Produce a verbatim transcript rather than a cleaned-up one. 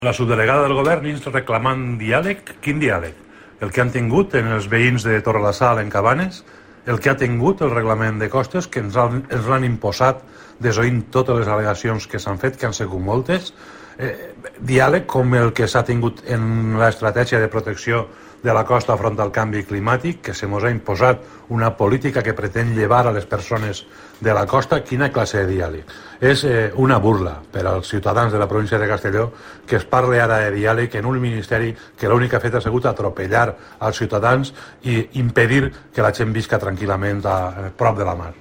La subdelegada del govern insta reclamant diàleg. Quin diàleg? El que han tingut en els veïns de Torrelasal en Cabanes, el que ha tingut el reglament de costes, que ens l'han imposat desoint totes les al·legacions que s'han fet, que han sigut moltes, eh, diàleg com el que s'ha tingut en l'estratègia de protecció de la costa front al canvi climàtic, que se mos ha imposat una política que pretén llevar a les persones de la costa. Quina classe de diàleg? És eh, una burla per als ciutadans de la província de Castelló que es parli ara de diàleg en un ministeri que l'únic que ha fet ha sigut atropellar als ciutadans i impedir que la gent visca tranquil·lament a, a prop de la mar.